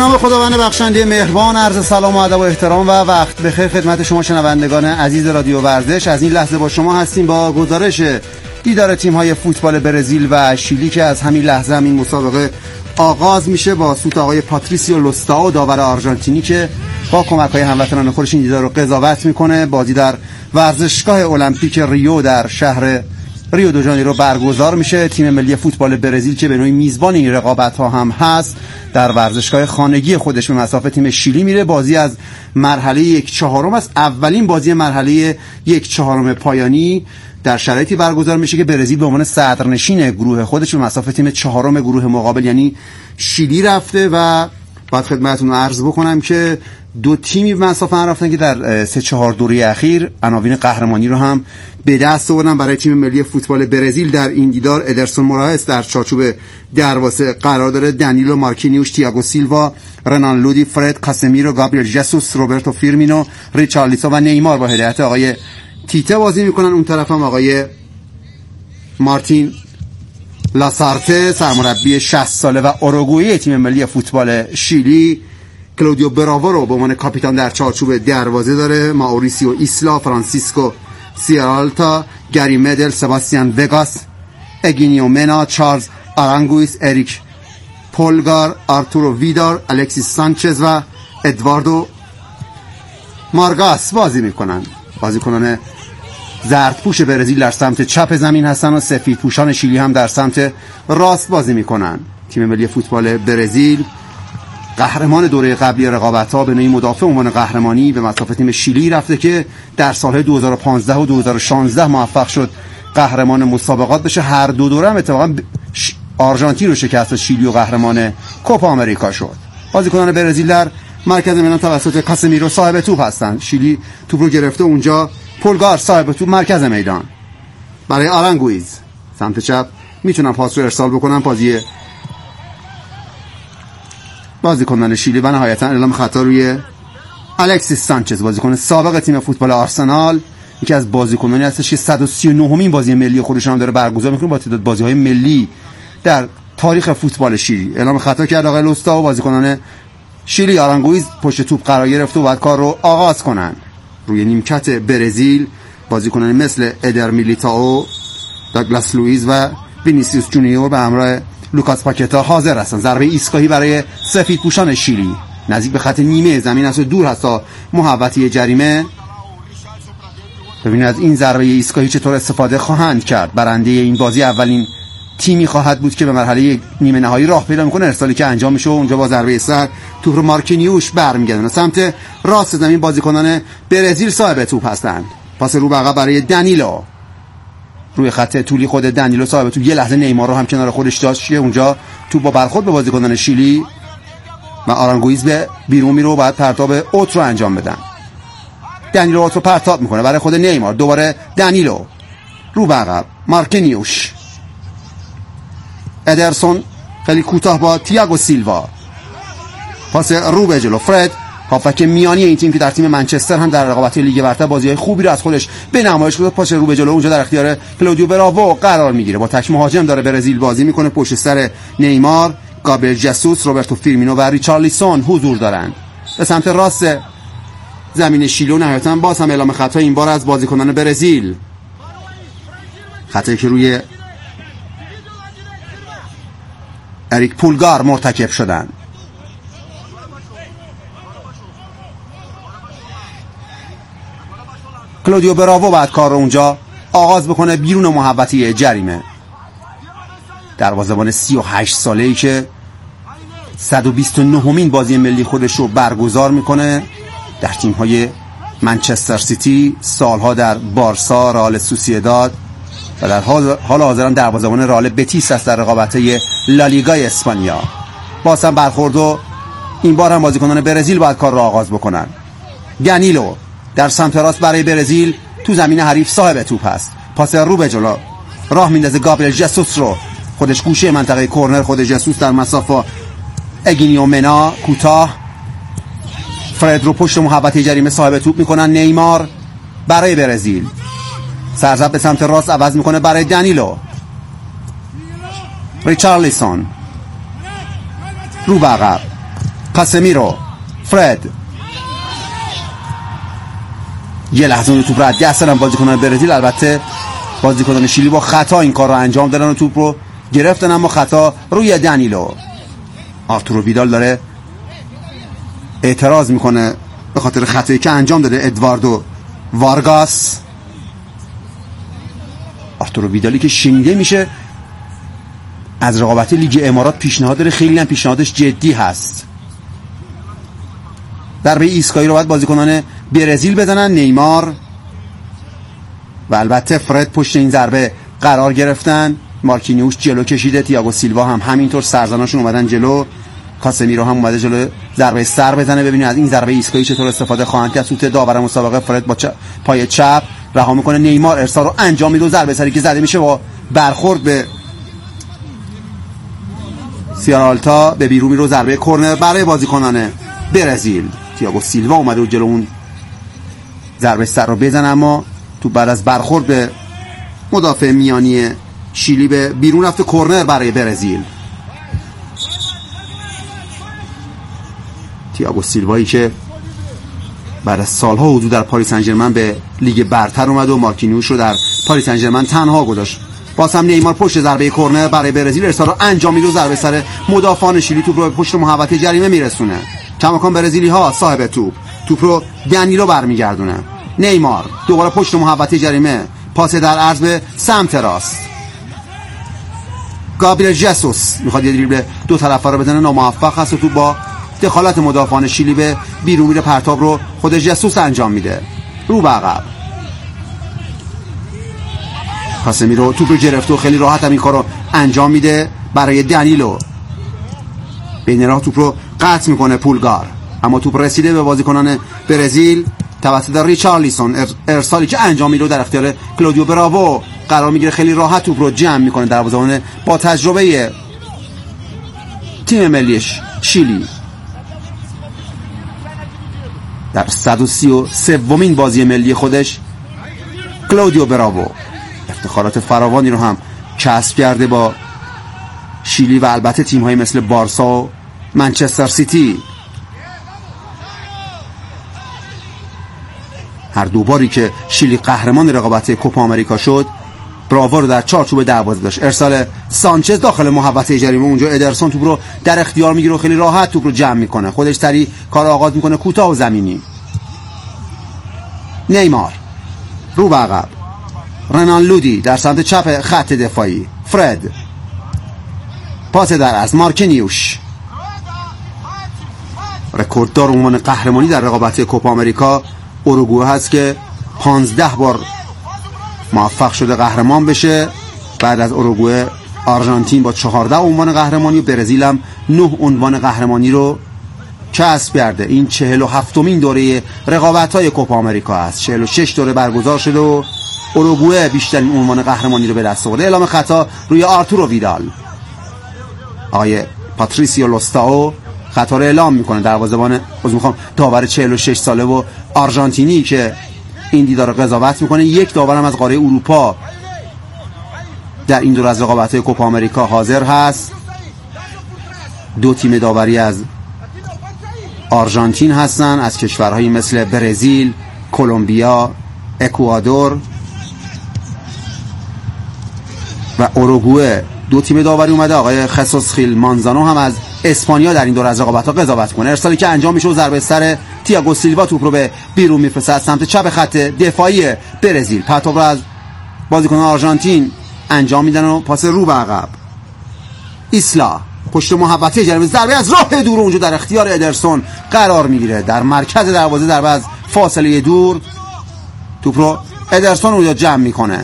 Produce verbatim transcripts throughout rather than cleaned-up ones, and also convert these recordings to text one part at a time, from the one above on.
نام خداوند بخشنده مهربان، عرض سلام و ادب و احترام و وقت بخیر خدمت شما شنوندگان عزیز رادیو ورزش. از این لحظه با شما هستیم با گزارش دیدار تیم‌های فوتبال برزیل و شیلی که از همین لحظه هم این مسابقه آغاز میشه با سوت آقای پاتریسیو لوستائو، داور آرژانتینی که با کمک‌های هموطنان خودش این دیدار رو قضاوت میکنه. بازی در ورزشگاه المپیک ریو در شهر ریو دو ژانیرو برگزار میشه. تیم ملی فوتبال برزیل که به نوعی میزبان این رقابت‌ها هم هست در ورزشگاه خانگی خودش به مصاف تیم شیلی میره. بازی از مرحله یک چهارم است، اولین بازی مرحله یک چهارم پایانی در شرایطی برگزار میشه که برزیل به عنوان صدرنشین گروه خودش به مصاف تیم چهارم گروه مقابل یعنی شیلی رفته و بعد خدمتتون عرض بکنم که دو تیمی به مصاف رفتن که در سه چهار دوره اخیر عناوین قهرمانی رو هم به دست آوردن. برای تیم ملی فوتبال برزیل در این دیدار ادرسون موراس در چارچوب دروازه قرار داره، دنیلو، مارکینیوش، تییاگو سیلوا، رنان لودی، فرد، کاسمیرو، گابریل ژسوس، روبرتو فیرمینو، ریچارلیسون و نیمار با هدایت آقای تیته بازی میکنن. اون طرف هم آقای مارتین لاسارته سرمربی شصت ساله و اوروگوئه تیم ملی فوتبال شیلی کلودیو براوو رو به عنوان کاپیتان در چارچوب دروازه داره، ماوریسیو ایسلا، فرانسیسکو سیالتا، گری مدل، سباستیان وگاس، اگینیو منا، چارلز آرانگویس، اریک پولگار، آرتورو ویدار، الکسیس سانچز و ادواردو مارگاس بازی میکنن. بازیکنان زردپوش برزیل در سمت چپ زمین هستن و سفیدپوشان شیلی هم در سمت راست بازی میکنن. تیم ملی فوتبال برزیل قهرمان دوره قبلی رقابت‌ها به نوعی مدافع عنوان قهرمانی به مصاف تیم شیلی رفته که در سال‌های دو هزار و پانزده و دو هزار و شانزده موفق شد قهرمان مسابقات بشه. هر دو دوره هم اتفاقا آرژانتین رو شکست، شیلی و قهرمان کوپا آمریکا شد. بازیکنان برزیل در مرکز میدان توسط کاسمیرو صاحب توپ هستند. شیلی توپ رو گرفته، اونجا پولگار صاحب توپ مرکز میدان برای آرانگویز سمت چپ میتونن پاس رو ارسال بکنن. بازی بازیکنان شیلی و نهایتا اعلام خطا روی الکسیس سانچز، بازیکن سابق تیم فوتبال آرسنال، یکی از بازیکنانی هستش که صد و سی و نهمین بازی ملی خودش هم داره برگزار میکنه با تعداد بازی‌های ملی در تاریخ فوتبال شیلی. اعلام خطا کرد آقای لوستائو. بازیکنان شیلی آرانگویز پشت توپ قرار گرفت و بعد کار رو آغاز کنن. روی نیمکت برزیل بازیکنان مثل ادر میلیتائو، داگلاس لوئیز و وینیسیوس جونیور به همراه لوکاس پاکتا حاضر هستن. ضربه ایستگاهی برای سفیدپوشان شیلی نزدیک به خط نیمه زمین است و دور هست تا محوطه جریمه. ببینید از این ضربه ایستگاهی چطور استفاده خواهند کرد. برنده این بازی اولین تیمی خواهد بود که به مرحله نیمه نهایی راه پیدا میکنه. ارسالی که انجام میشه و اونجا با ضربه سر توپ رو مارکینیوش برمیگردونه سمت راست زمین. بازیکنان برزیل صاحب توپ هستند. پاس رو به عقب برای دنیلو، روی خط طولی خود دنیلو صاحب توپ. یه لحظه نیمار رو هم کنار خودش داشت که اونجا توپ با برخورد به بازیکنان شیلی و آرانگویز به بیرون میره و بعد پرتاب اوت رو انجام بدن. دنیلو اوت رو پرتاب میکنه برای خود نیمار. دوباره دنیلو رو به عقب، مارکینیوش، ادرسون خیلی کوتاه با تییاگو سیلوا، پاس رو به جلو. فرد هافک میانی این تیم که در تیم منچستر هم در رقابت لیگ برتر بازی‌های خوبی رو از خودش به نمایش گذاشت. پاس رو به جلو اونجا در اختیار کلودیو براوو قرار میگیره. با تک مهاجم داره برزیل بازی میکنه. پشت سر نیمار، گابریل ژسوس، روبرتو فیرمینو و ریچارلیسون حضور دارند. به سمت راست زمین شیلی نهایتاً باز هم اعلام خطا، این بار از بازیکنان برزیل. خطایی که روی اریک پولگار مرتکب شدن. کلودیو براوو بعد کار رو اونجا آغاز بکنه بیرون محوطه جریمه. دروازه‌بان سی و هشت ساله‌ای که صد و بیست و نهمین بازی ملی خودش رو برگزار میکنه در تیم‌های منچستر سیتی، سالها در بارسا، رئال سوسییداد و در حال حاضر هم دروازه‌بان رئال بتیس است در رقابت‌های لالیگای اسپانیا. باز هم برخورد و این بار هم بازیکنان برزیل باید کار رو آغاز بکنن. دنیلو در سمت راست برای برزیل تو زمین حریف صاحب توپ هست. پاس رو به جلو، راه میندازه گابریل ژسوس رو، خودش گوشه منطقه کورنر خود ژسوس در مسافه اگینیو منا کوتاه. فرد رو پشت محوطه جریمه صاحب توپ میکنن. نیمار برای برزیل سرزب به سمت راست عوض میکنه برای دنیلو. ریچارلیسون رو به عقب، کاسمیرو، فرد یه لحظه اون توپ رد گفتن بازیکنان برزیل. البته بازیکنان شیلی با خطا این کار رو انجام دادن و توپ رو گرفتن، اما خطا روی دنیلو. آرتورو ویدال داره اعتراض میکنه به خاطر خطایی که انجام داده ادواردو وارگاس. آرتورو ویدالی که شنیده میشه از رقابت لیگ امارات پیشنهاد داره، خیلی هم پیشنهادش جدی هست. ضربه ایستگاهی رو باید بازیکنان برزیل بزنن، نیمار و البته فرد پشت این ضربه قرار گرفتن. مارکینیوش جلو کشیده، تییاگو سیلوا هم همینطور، سرزناشون اومدن جلو. کاسمیرو هم اومده جلو ضربه سر بزنه. ببینید از این ضربه ایستگاهی چطور استفاده خواهند کرد. سوت داور مسابقه فرد با چپ پای چپ رها میکنه، نیمار ارسال رو انجام میده و ضربه سری که زده میشه با برخورد به سیارالتا به بیرون میره. ضربه کرنر برای بازیکنان برزیل. تییاگو سیلوا اومده و جلو اون ضربه سر رو بزنه، اما تو بعد از برخورد به مدافع میانی شیلی به بیرون رفته. کرنر برای برزیل. تییاگو سیلوایی که بعد از سالها حضور در پاریس سن ژرمن به لیگ برتر اومد و مارکینیوش رو در پاریس سن ژرمن تنها گذاشت. باز هم نیمار پشت ضربه کرنر برای برزیل ارسال رو انجام میده و ضربه سر مدافعان شیلی توپ رو به پشت محوطه جریمه میرسونه. کماکان برزیلی ها صاحب توپ توپ رو دنیلو برمیگردونه. نیمار دوباره پشت محوطه جریمه، پاس در عرض به سمت راست. گابریل ژسوس میخواد یه دریبل دو طرفه رو بزنه، ناموفق هست و توپ با دخالت مدافعان شیلی به بیرون میره. پرتاب رو خود ژسوس انجام میده، رو به عقب. کاسمیرو توپ رو گرفت و خیلی راحت هم این کارو انجام میده برای دنیلو. بین راه توپ رو قطع میکنه پولگار، اما توپ رسیده به بازیکنان برزیل توسط ریچارلیسون. ارسالی که انجام میده در اختیار کلودیو براوو قرار میگیره. خیلی راحت توپ رو جمع میکنه دروازه‌بان با تجربه تیم ملیش شیلی. در صد و سی و سومین بازی ملی خودش کلودیو براوو افتخارات فراوانی رو هم کسب کرده با شیلی و البته تیم‌های مثل بارسا و منچستر سیتی. هر دو باری که شیلی قهرمان رقابت کوپا آمریکا شد، براوو رو در چارچوب دروازه داشت. ارسال سانچز داخل محوطه جریمه، اونجا ادرسون توپ رو در اختیار میگیره و خیلی راحت توپ رو جمع میکنه. خودش سری کار آغاز میکنه، کوتاه و زمینی. نیمار رو به عقب، رنان لودی در سمت چپ خط دفاعی، فرد پاس در از مارکینیوش. رکورددار عنوان قهرمانی در رقابت کوپا آمریکا اوروگوئه هست که پانزده بار موفق شده قهرمان بشه. بعد از اوروگوئه آرژانتین با چهارده عنوان قهرمانی و برزیل هم نه عنوان قهرمانی رو کسب کرده. این چهل و هفتمین دوره رقابت‌های کوپا آمریکا است. چهل و شش دوره برگزار شده و اوروگوئه بیشترین عنوان قهرمانی رو به دست آورده. اعلام خطا روی آرتورو ویدال. آقای پاتریسیو لوستائو خطا رو اعلام میکنه. دروازه‌بان از میخوام داور چهل و شش ساله و آرژانتینی که این دیدار رو قضاوت میکنه. یک داورم از قاره اروپا در این دور از رقابت‌های کوپا آمریکا حاضر هست. دو تیم داوری از آرژانتین هستن، از کشورهایی مثل برزیل، کلمبیا، اکوادور و اوروگوئه. دو تیم داوری اومده. آقای خسوس خیل مانزانو هم از اسپانیا در این دور از رقابت‌ها قضاوت کنه. ارسالی که انجام میشه و ضربه سر تییاگو سیلوا توپ رو به بیرون میفرسته از سمت چپ خط دفاعی برزیل. پرتاب رو از بازیکنان آرژانتین انجام میدن و پاس رو به عقب. ایسلا پشت محوطه جریمه، ضربه از راه دور اونجا در اختیار ادرسون قرار میگیره. در مرکز دروازه ضربه از فاصله دور، توپ رو ادرسون اونجا جمع میکنه.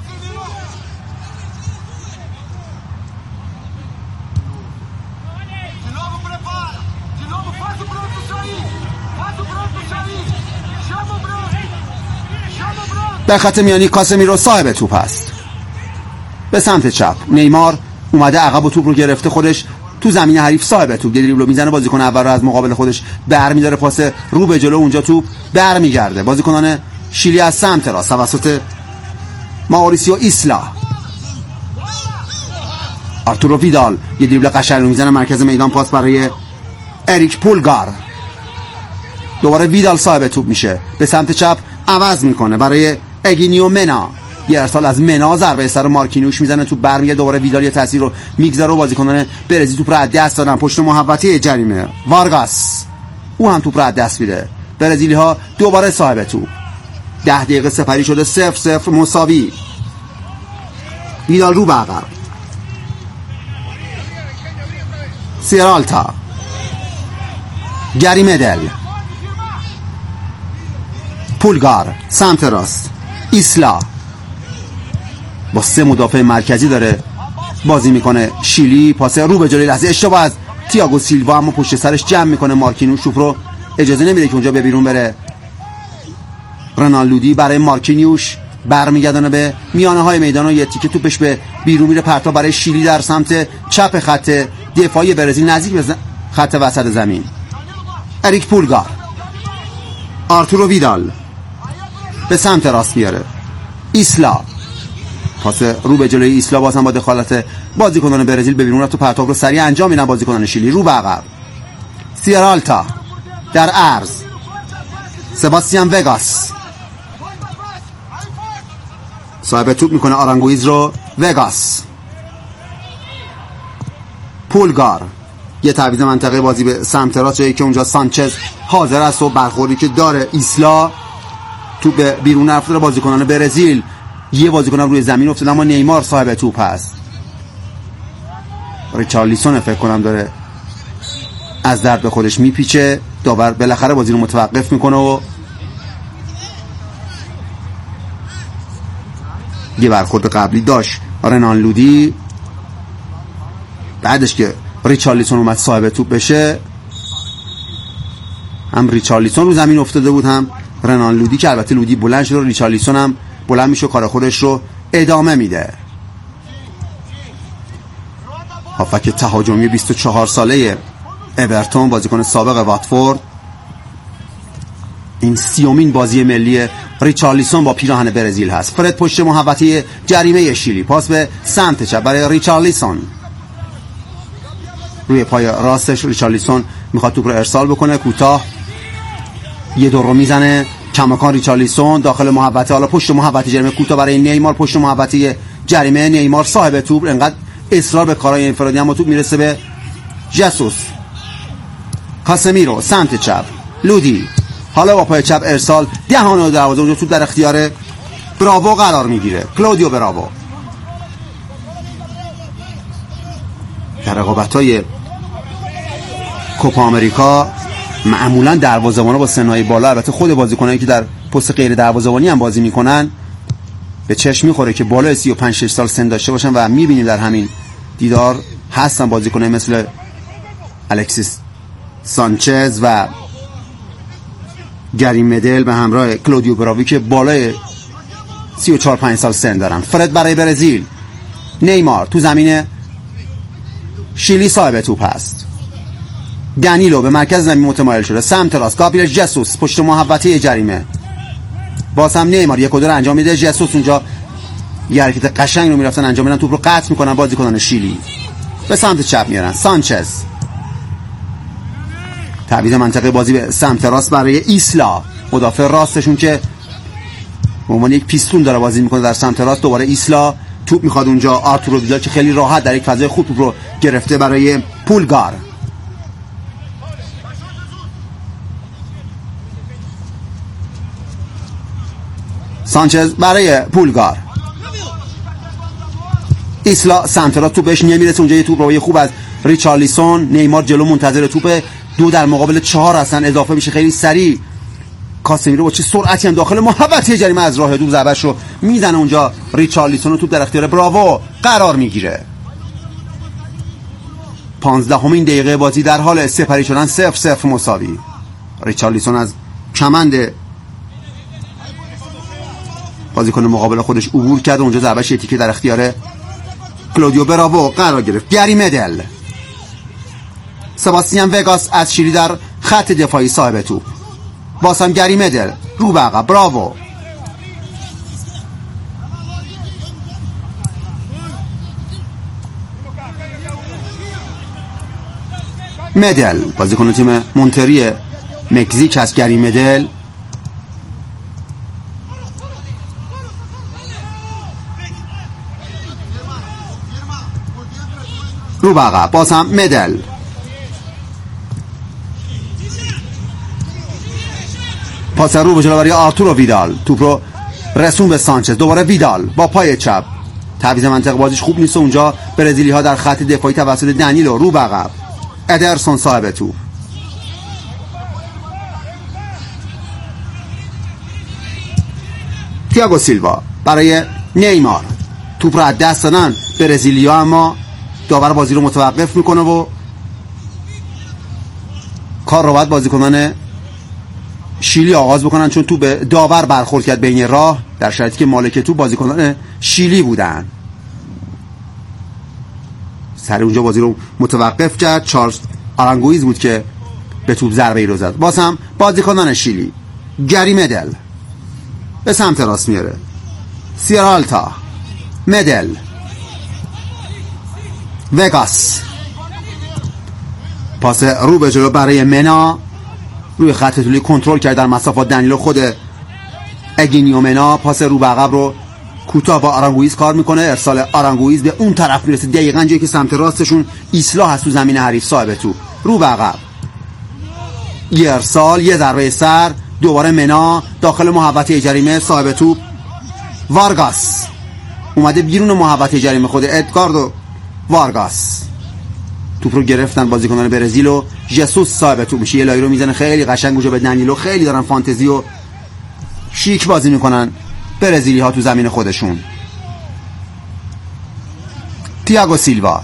در خط میانی کاسمیرو صاحب توپ است. به سمت چپ نیمار اومده عقب و توپ رو گرفته، خودش تو زمین حریف صاحب توپ دریبل میزنه. بازیکن اول رو از مقابل خودش برمی‌داره، پاس رو به جلو، اونجا توپ برمیگرده. بازیکنان شیلی از سمت راست توسط ماوریسیو ایسلا. آرتورو ویدال یه دریبل قشنگ میزنه مرکز میدان، پاس برای اریک پولگار. دوباره ویدال صاحب توپ میشه، به سمت چپ عوض میکنه برای اگینیو منا. یه ارسال از منا، ضربه سر مارکینیوش میزنه تو برمیگرده. دوباره ویدال یه تاثیر رو میگذاره و بازیکنان برزیل توپ رو از دست دادن. پشت محوطه جریمه وارگاس، او هم توپ رو از دست میده. برزیلی ها دوباره صاحب توپ. ده دقیقه سپری شده، صفر صفر مساوی. ویدال رو به عقب. سیرالتا، گری مدل، پولگار سمت راست. ایسلا با سه مدافع مرکزی داره بازی میکنه. شیلی پاس رو به جلوی، لحظه اشتباه از تییاگو سیلوا، اما پشت سرش جمع میکنه مارکینیوش. توپ رو اجازه نمیده که اونجا به بیرون بره. رنالدودی برای مارکینیوش برمیگردونه به میانه های میدان و یه تیکه توپش به بیرون میره. پرتاب برای شیلی در سمت چپ خط دفاعی برزیل نزدیک به خط وسط زمین. اریک پولگار، آرتورو ویدال به سمت راست میاره. ایسلا، پاس رو به جلوی ایسلا، باز هم با دخالت بازیکنان برزیل به بیرون رفت و پرتاب رو سریع انجام میدن بازیکنان شیلی. رو به عقب. سیرالتا در عرض. سباستیان وگاس صاحب توپ میکنه آرانگویز رو. وگاس، پولگار، یه تعویض منطقه بازی به سمت راست، جایی که اونجا سانچز حاضر است و برخوردی که داره ایسلا توپ به بیرون رفته. بازیکنان برزیل یه بازیکن روی زمین افتاده، اما نیمار صاحب توپ هست. ریچارلیسون فکر کنم داره از درد به خودش میپیچه. داور بالاخره بازی رو متوقف میکنه و یه برخورد قبلی داشت رنالدودی. بعدش که ریچارلیسون اومد صاحب توپ بشه، هم ریچارلیسون رو زمین افتاده بود هم رنالدودی، که البته لودی بلند شد و ریچارلیسون هم بلند میشه و کار خودش رو ادامه میده. هافک تهاجمی بیست و چهار ساله اورتون، بازیکن سابق واتفورد. این سیومین بازی ملی ریچارلیسون با پیراهن برزیل هست. فرد پشت محوطه جریمه شیلی، پاس به سمت چپ برای ریچارلیسون. روی پای راستش ریچارلیسون میخواد توپ رو ارسال بکنه، کوتاه یه دور رو میزنه کماکان. ریچارلیسون داخل محوطه، حالا پشت محوطه جریمه، کوتاه برای نیمار پشت محوطه جریمه. نیمار صاحب توپ، انقدر اصرار به کارهای انفرادی، اما توپ میرسه به جسوس. کاسمیرو سمت چپ، لودی، حالا با پای چپ ارسال دهان دروازه، اونجا توپ در اختیار براوو قرار میگیره. کلودیو براوو در رقابت‌های کوپا آمریکا معمولا دروازه‌بان‌ها با سن‌های بالا، البته خود بازیکنایی که در پست غیر دروازه‌بانی هم بازی میکنن، به چشم میخوره که بالای سی و پنج شش سال سن داشته باشن و میبینیم در همین دیدار هستن بازیکنایی مثل الکسیس سانچز و گری مدل به همراه کلودیو براوی که بالای سی و چهار پنج سال سن دارن. فرد برای برزیل. نیمار تو زمین شیلی صاحب توپ هست. دنیلو به مرکز زمین متمایل شده، سمت راست. گابریل جسوس پشت محوطه جریمه، باز هم نیمار یک و دو انجام میده. جسوس اونجا یه حرکت قشنگ رو میرفتن انجام میدن، توپ رو قطع میکنن بازیکنان شیلی، به سمت چپ میارن. سانچز، تعویض منطقه بازی به سمت راست برای ایسلا، مدافع راستشون که به عنوان یک پیستون داره بازی میکنه در سمت راست. دوباره ایسلا توپ میخواد اونجا. آرتورو ویدال که خیلی راحت در یک فضای خوب توپ رو گرفته برای پولگار. سانچز برای پولگار. ایسلا سمت راست، توپ بهش نمیرسه اونجا. یه توپ روی خوب از ریچارلیسون. نیمار جلو منتظر توپ، دو در مقابل چهار هستن، اضافه میشه خیلی سریع. کاسمیرو با چه سرعتی هم داخل محوطه جریمه از راه دور ضربه‌اش رو میزنه اونجا. ریچارلیسون توپ در اختیار براوو قرار میگیره. پانزدهمین دقیقه بازی در حال سپری شدن، صفر صفر مساوی. ریچارلیسون از کمند بازیکن مقابل خودش عبور کرد، اونجا ضربه‌اش تیکه در اختیار کلودیو براوو قرار گرفت. گری مدل. سباستیان وگاس از شیلی در خط دفاعی صاحب توپ، باز هم گری مدل رو به عقب. براوو، مدل بازیکن تیم مونتری مکزیک هست. گری مدل رو به عقب، باز هم مدل، پاس رو به جلو برای آرتورو ویدال، توپ رو رسون به سانچز، دوباره ویدال با پای چپ، تعویض منطقه بازیش خوب نیست و اونجا برزیلی ها در خط دفاعی توسط دنیلو رو به عقب. ادرسون صاحب توپ، تییاگو سیلوا برای نیمار، توپ رو از دست دادن برزیلی ها، اما داور بازی رو متوقف میکنه و کار رو باید بازیکنان شیلی آغاز بکنن، چون تو به داور برخورد کرد بین راه، در شرایطی که مالک تو بازیکنان شیلی بودن. سر اونجا بازی رو متوقف کرد. چارلز آرانگویز بود که به توپ ضربه ای رو زد. باز هم بازیکنان شیلی، گری مدل به سمت راست میاره، سیرالتا، مدل، وگاس، پاس رو به جلو برای منا، روی خط طولی کنترل کرد در مسافت دنیلو، خود اگینیو منا پاس رو به عقب رو کوتاه با آرانگویز کار میکنه، ارسال آرانگویز به اون طرف میرسه، دقیقاً جایی که سمت راستشون ایسلا هست تو زمین حریف صاحب تو، رو به عقب، یه ارسال، یه ضربه سر، دوباره منا داخل محوطه جریمه، صاحب توپ وارگاس اومده بیرون محوطه جریمه، خود ادگاردو وارگاس توپ رو گرفتن بازیکنان برزیل و ژسوس صاحب توپ میشه، یه لایی رو میزنه خیلی قشنگ اونجا به دنیلو، خیلی دارن فانتزی و شیک بازی میکنن برزیلی ها تو زمین خودشون. تییاگو سیلوا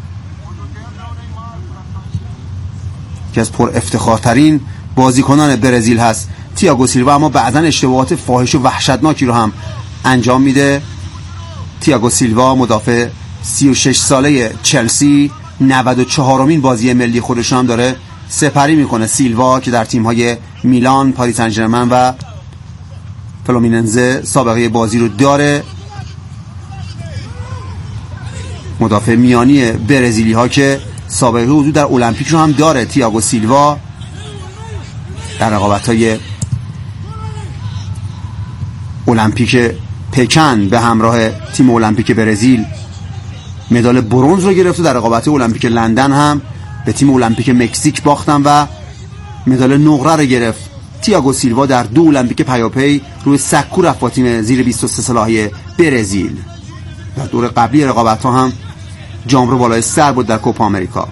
که از پر افتخارترین بازیکنان برزیل هست، تییاگو سیلوا، اما بعضا اشتباهات فاحش و وحشتناکی رو هم انجام میده. تییاگو سیلوا مدافع سی و شش ساله چلسی، نود و چهارمین بازی ملی خودش هم داره سپری میکنه. سیلوا که در تیم‌های میلان، پاریس سن ژرمن و فلومیننزه سابقه بازی رو داره. مدافع میانی برزیلی ها که سابقه حضور در المپیک رو هم داره. تییاگو سیلوا در رقابت‌های المپیک پکن به همراه تیم المپیک برزیل مدال برنز رو گرفت و در رقابت المپیک لندن هم به تیم المپیک مکزیک باختن و مدال نقره رو گرفت. تییاگو سیلوا در دو المپیک پیاپی روی سکو رفت با تیم زیر بیست و سه ساله‌های برزیل. در دور قبلی رقابت‌ها هم جام رو بالای سر بود در کوپا آمریکا.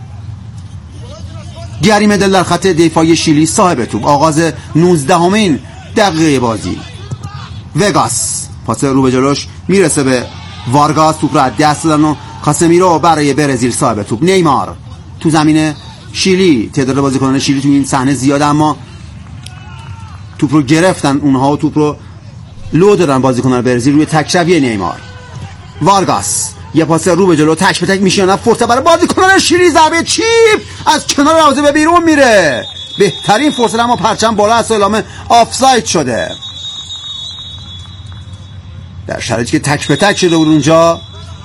گری مدل در خط دفاعی شیلی صاحب توپ، آغاز نوزدهمین دقیقه بازی. وگاس پاس رو به جلوش میرسه به وارگاس، توپ رو از دست دادن و کاسمیرو برای برزیل صاحب توپ. نیمار تو زمین شیلی، تعداد بازیکنان شیلی تو این صحنه زیاده اما توپ رو گرفتن اونها و توپ رو لو دادن بازیکنان برزیل روی تک‌روی نیمار. وارگاس یه پاس رو به جلو، تک به تک میشینه فرصت برای بازیکنان شیلی، ضربه چیپ از کنار دروازه به بیرون میره، بهترین فرصت اما پرچم بالا است و اعلام آفساید شده. در شرایطی که تک به تک شده بود اونجا،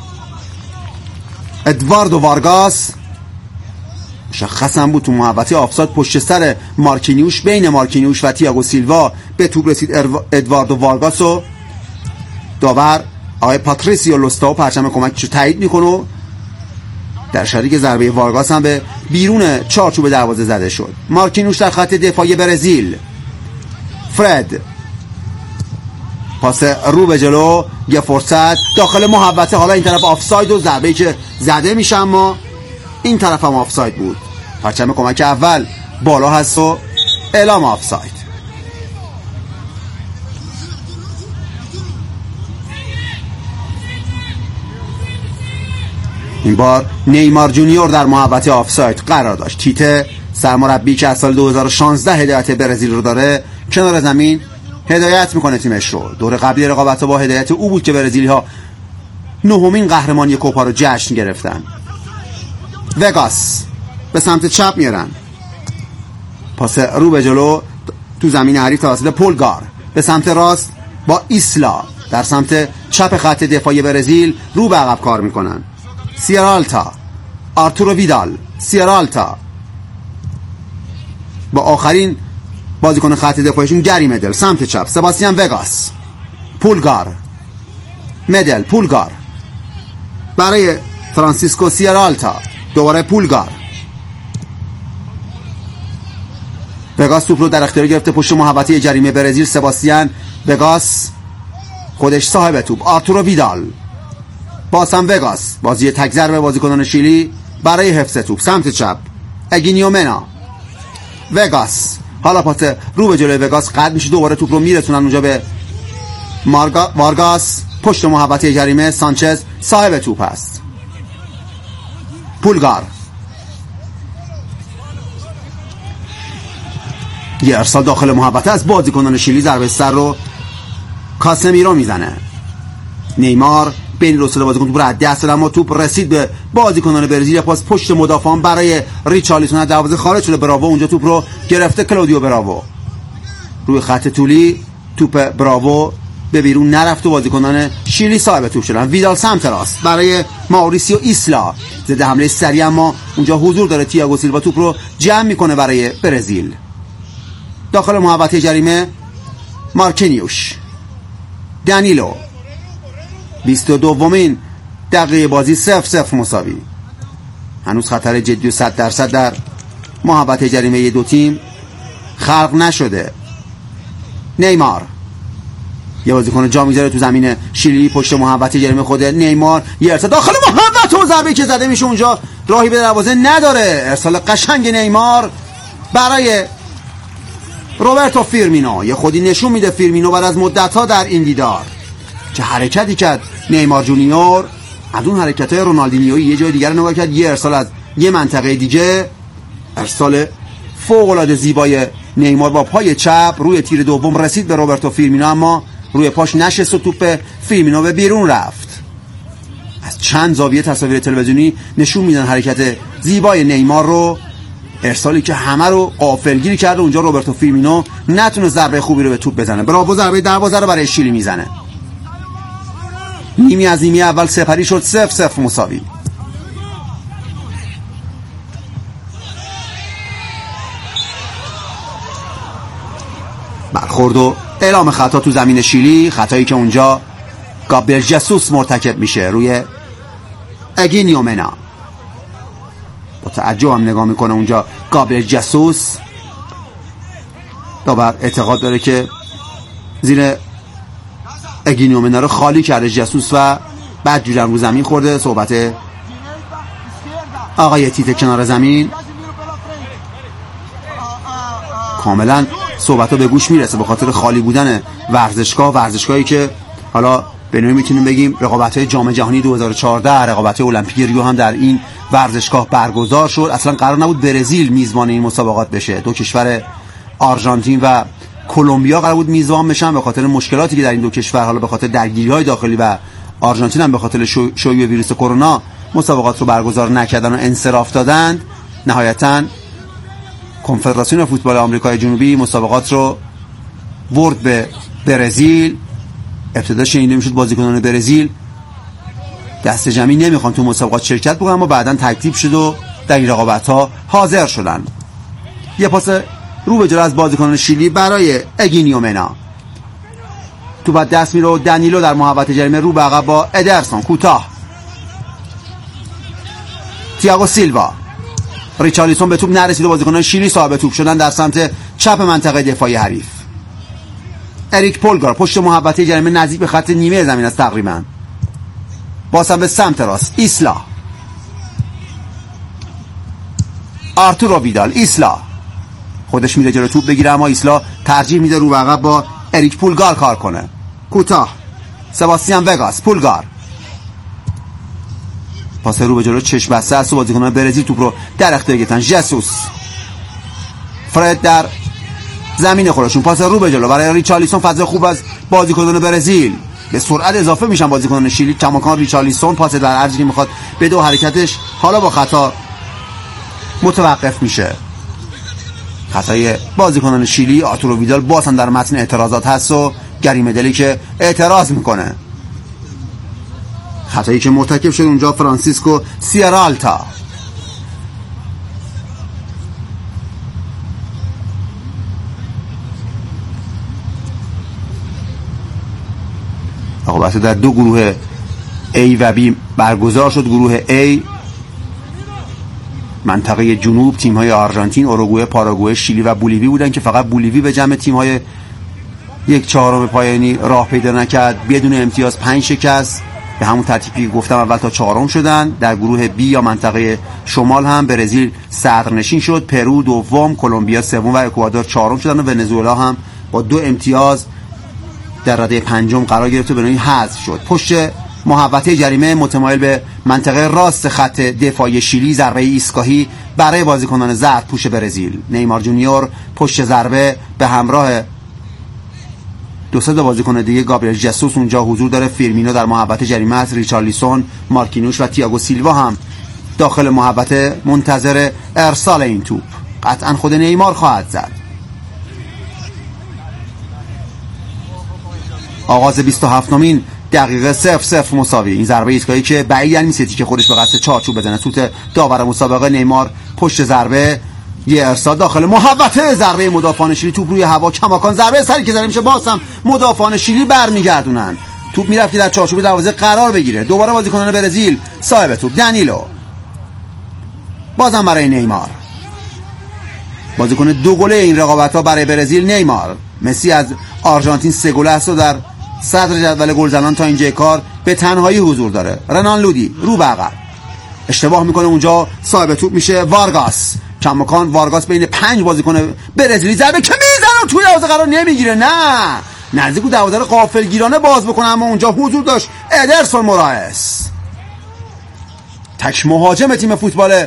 ادواردو وارگاس مشخصا بود تو محوطه آفساید پشت سر مارکینیوش، بین مارکینیوش و تییاگو سیلوا به توپ رسید ادواردو وارگاس و داور آقای پاتریسیو لوستاو پرچم کمکیشو تایید میکنه. در شرایطی که ضربه وارگاس هم به بیرون چارچوب دروازه زده شد. مارکینیوش در خط دفاعی برزیل، فرد پاس رو به جلو، یه فرصت داخل محوطه، حالا این طرف آفساید و ضربه‌ای که زده میشه اما این طرف هم آفساید بود. پرچم کمک اول بالا هست و اعلام آفساید. این بار نیمار جونیور در محوطه آفساید قرار داشت. تیته سرمربی که از سال دو هزار و شانزده هدایت برزیل رو داره کنار زمین هدایت میکنه تیمش رو. دور قبلی رقابت‌ها با هدایت او بود که برزیلی ها نهمین قهرمانی کوپا رو جشن گرفتن. وگاس به سمت چپ میارن، پاس رو به جلو تو زمین حریف توسط پولگار، به سمت راست با ایسلا در سمت چپ خط دفاعی برزیل رو به عقب کار میکنن. سیرالتا، آرتورو ویدال، سیرالتا با آخرین بازیکن خط دفاعشون گری مدل سمت چپ، سباستیان وگاس، پولگار، مدل، پولگار برای فرانسیسکو سیرالتا، دوباره پولگار. وگاس توپ رو در اختیار گرفته پشت محوطه جریمه برزیل. سباستیان وگاس خودش صاحب توپ. آرتورو ویدال، بازم وگاس، بازی تک ضربه بازیکنان شیلی برای حفظ توپ سمت چپ. اگینیو منا، وگاس، حالا پاس رو به جلوی وگاس قد میشه، دوباره توپ رو میرسونن اونجا به مارگا وارگاس پشت محوطه جریمه. سانچز صاحب توپ است. پولگار، یه ارسال داخل محوطه از بازیکنان شیلی. ضربه سر رو کاسمیرو میزنه. نیمار بین رسول بازیکن توپ رو از دست داد، اما توپ رسید به بازیکنان برزیل. پاس پشت مدافعان برای ریچارلیسون از دروازه خارج شده. براوو اونجا توپ رو گرفته. کلودیو براوو روی خط طولی، توپ براوو به بیرون نرفت و بازیکنان شیلی صاحب توپ شدن. ویدال سمت راست برای ماوریسیو ایسلا، ضد حمله سریع اما اونجا حضور داره تییاگو سیلوا. توپ رو جمع میکنه برای برزیل. داخل محوطه جریمه مارکینیوش، دانیلو. بیست و دومین دقیقه بازی، صفر صفر مساوی. هنوز خطر جدی و صد درصد در محوطه جریمه دو تیم خلق نشده. نیمار یه بازیکن جا میذاره تو زمین شیلی پشت محوطه جریمه خود. نیمار یه ارسال داخل محوطه و ضربه که زده میشه اونجا راهی به دروازه نداره. ارسال قشنگ نیمار برای روبرتو فیرمینو. یه خودی نشون میده فیرمینو بعد از مدت‌ها در این دیدار. چه حرکتی کرد نیمار جونیور، از اون حرکت‌های رونالدینیویی یه جای دیگر رو نگاه کرد. یه ارسال از یه منطقه دیگه، ارسال فوق‌العاده زیبای نیمار با پای چپ روی تیر دوم رسید به روبرتو فیرمینو، اما روی پاش نشست و توپ فیرمینو به بیرون رفت. از چند زاویه تصاویر تلویزیونی نشون میدن حرکت زیبای نیمار رو. ارسالی که همه رو غافلگیر کرده. اونجا روبرتو فیرمینو نتونه ضربه خوبی رو به توپ بزنه. براوو ضربه دروازه رو برای شیلی میزنه. نیمی از نیمی اول سپری شد. صفر صفر مساوی. برخورد و اعلام خطا تو زمین شیلی، خطایی که اونجا گابریل ژسوس مرتکب میشه روی اگینیو منا. با تعجب هم نگاه میکنه اونجا گابریل ژسوس. داور اعتقاد داره که زیر اگینیو منا رو خالی کرده ژسوس و بعد جورم رو زمین خورده. صحبت آقای تیت کنار زمین کاملا صحبت ها به گوش میرسه به خاطر خالی بودن ورزشگاه. ورزشگاهی که حالا به نوعی میتونیم بگیم رقابت های جام جهانی دو هزار و چهارده، رقابت های المپیک ریو هم در این ورزشگاه برگزار شد. اصلا قرار نبود برزیل میزبان این مسابقات بشه. دو کشور آرژانتین و کلمبیا قرار بود میزبان بشن. به خاطر مشکلاتی که در این دو کشور، حالا به خاطر درگیری‌های داخلی و آرژانتین هم به خاطر شیوع ویروس کرونا مسابقات رو برگزار نکردن و انصراف دادند. نهایتاً کنفدراسیون فوتبال آمریکای جنوبی مسابقات رو ورد به برزیل. ابتدا شنیده میشد بازیکنان برزیل دست جمعی نمیخوان تو مسابقات شرکت بکنن، اما بعداً تکذیب شد و در این رقابت‌ها حاضر شدن. یه پاس رو به جلو از بازیکنان شیلی برای اگینیو منا. تو بعد دست میره و دانیلو در محوطه جریمه رو به عقب با ادرسون کوتاه. تییاگو سیلوا، ریچارلیسون به توپ نرسید و بازیکنان شیلی صاحب توپ شدن در سمت چپ منطقه دفاعی حریف. اریک پولگار پشت محوطه جریمه نزدیک به خط نیمه زمین است تقریبا. بازم به سمت راست ایسلا، آرتورو ویدال. ایسلا خودش میره جلو توپ بگیره، اما ایسلا ترجیح میده رو به عقب با اریک پولگار کار کنه. کوتاه سباستیان وگاس، پولگار پاس رو به جلو چشم بسته است و بازیکنان برزیل توپ رو در اختیار گرفتن. ژسوس، فرد در زمین خودشون، پاس رو به جلو برای ریچارلیسون. فضا خوب از بازیکنان برزیل، به سرعت اضافه میشن بازیکنان شیلی. کماکان ریچارلیسون پاس در عرضی که میخواد به دو حرکتش حالا با خطا متوقف میشه. خطای بازیکنان شیلی. آرتورو ویدال باز هم در متن اعتراضات هست و گری مدلی که اعتراض میکنه. خطایی که مرتکب شد اونجا فرانسیسکو سیرالتا. رقابت در دو گروه A و B برگزار شد. گروه A منطقه جنوب تیم‌های آرژانتین، اوروگوئه، پاراگوئه، شیلی و بولیوی بودن که فقط بولیوی به جمع تیم‌های یک چهارم پایانی راه پیدا نکرد، بدون امتیاز پنج شکست. به همون ترتیبی گفتم اول تا چهارم شدن. در گروه B یا منطقه شمال هم برزیل صدرنشین شد، پرو دوم، کلمبیا سوم و اکوادور چهارم شدن و ونزوئلا هم با دو امتیاز در رده پنجم قرار گرفت و به نوعی حذف شد. پشت محوطه جریمه متمایل به منطقه راست خط دفاعی شیلی، ضربه ایستگاهی برای بازیکنان زردپوش برزیل. نیمار جونیور پشت ضربه به همراه دو سه تا بازیکن دیگه، گابریل ژسوس اونجا حضور داره، فیرمینو در محوطه جریمه است، ریچارلیسون، مارکینوش و تییاگو سیلوا هم داخل محوطه منتظر ارسال این توپ. قطعا خود نیمار خواهد زد. آغاز بیست و هفتمین دقیقه صفر صفر مساوی. این ضربه ایستگاهی که بعید نیستی که خودش به قصد چارچوب بزنه. سوت داور مسابقه نیمار پشت ضربه، یه ارسال داخل محوطه، ضربه مدافعان شیلی، توپ روی هوا کماکان، ضربه سری که زده میشه باز هم مدافعان شیلی برمیگردونن. توپ میرفت که در چارچوب دروازه قرار بگیره. دوباره بازیکنان برزیل صاحب توپ، دنیلو، بازم برای نیمار، بازیکن دو گله این رقابت‌ها برای برزیل نیمار. مسی از آرژانتین سه گل است و در صدر جدول گلزنان تا اینجای کار به تنهایی حضور داره. رنان لودی رو به عقب اشتباه میکنه، اونجا صاحب توپ میشه وارگاس. کماکان وارگاس بین پنج بازیکن برزیلی ضربه که میزنه توی دروازه قرار نمیگیره، نه نزدیک دروازه رو غافلگیرانه باز بکنه، اما اونجا حضور داشت ادرسون مورایس، تک مهاجم تیم فوتبال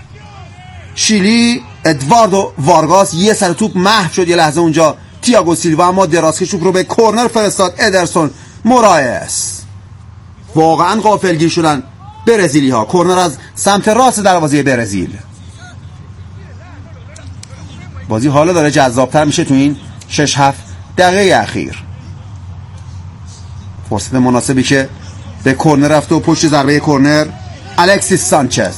شیلی، ادواردو وارگاس. یه سر توپ محو شد یه لحظه اونجا تییاگو سیلوا، اما درازکش توپ رو به کورنر فرستاد ادرسون مورایس. واقعا غافلگیر شدن برزیلی ها. کورنر از سمت راست دروازه برزیل. بازی حالا داره جذابتر میشه تو این شش هفت دقیقه اخیر. فرصت مناسبی که به کورنر رفته و پشت ضربه کورنر الکسیس سانچز.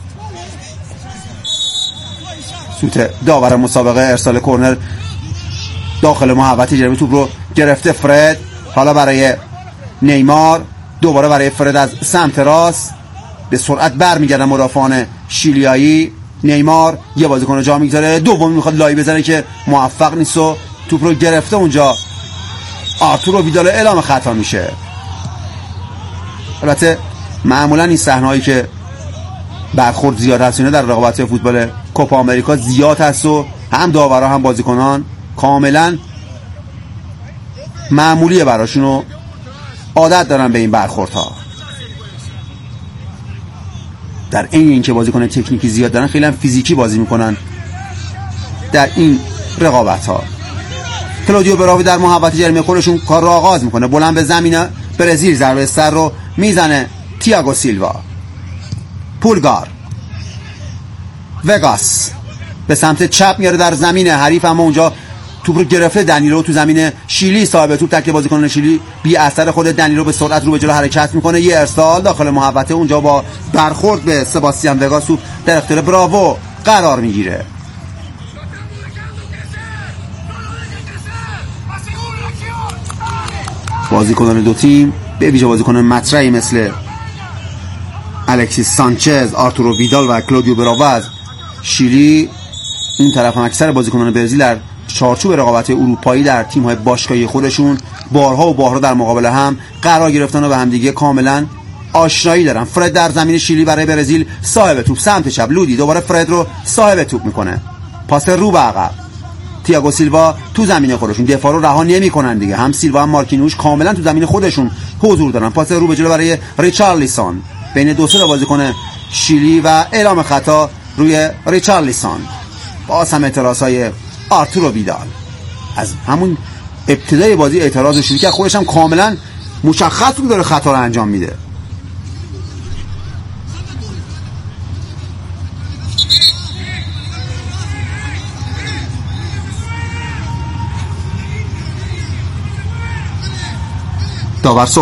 سوت داور مسابقه ارسال کورنر داخل محوطه جریمه، توپ رو گرفته فرد. حالا برای نیمار، دوباره برای فرد از سمت راست، به سرعت برمیگردن مدافعان شیلیایی. نیمار یه بازیکن رو جا میگذاره، دومی میخواد لای بزنه که موفق نیست و توپ رو گرفته اونجا آرتورو ویدال اعلام خطا میشه. البته معمولا این صحنه‌هایی که برخورد زیاد هست در رقابت فوتبال کوپا آمریکا زیاد هست و هم داورا هم بازیکنان کاملا معمولیه براشون و عادت دارن به این برخوردها. در این اینکه بازیکن تکنیکی زیاد دارن، خیلی هم فیزیکی بازی میکنن در این رقابت ها. کلودیو براوی در محوطه جریمه خودشون کار رو آغاز میکنه، بلند به زمین برزیل ضربه سر رو میزنه تییاگو سیلوا. پولگار، وگاس به سمت چپ میاره در زمین حریف، اما اونجا توپ رو گرفته دنیلو تو زمین شیلی. صاحب توپ تکل بازیکن شیلی بی اثر خود دنیلو به سرعت رو به جلو حرکت میکنه. یه ارسال داخل محوطه، اونجا با برخورد به سباستیان وگاس توپ در اختیار براوو قرار میگیره. بازیکنان دو تیم به ویژه بازیکن مطرحی مثل الکسیس سانچز، آرتورو ویدال و کلودیو براوو از شیلی، این طرف هم اکثر بازیکنان برزیل در چارچوب رقابت اروپایی در تیم‌های باشگاهی خودشون بارها و بارها در مقابل هم قرار گرفتن و به هم دیگه کاملا آشنایی دارن. فرد در زمین شیلی برای برزیل صاحب توپ سمت چپ، لودی دوباره فرد رو صاحب توپ میکنه، پاس رو به عقب. تییاگو سیلوا تو زمین خودشون دفاع رو رها نمی‌کنن دیگه، هم سیلوا هم مارکینوش کاملا تو زمین خودشون حضور دارن. پاس رو به جلو برای ریچارلیسون بین دو سه تا بازیکن شیلی و اعلام خطا روی ریچارلیسون. باز هم اعتراضای آرتورو ویدال از همون ابتدای بازی اعتراض شروع کرد، خودش هم کاملا مشخص بود داره خطا رو انجام میده. داور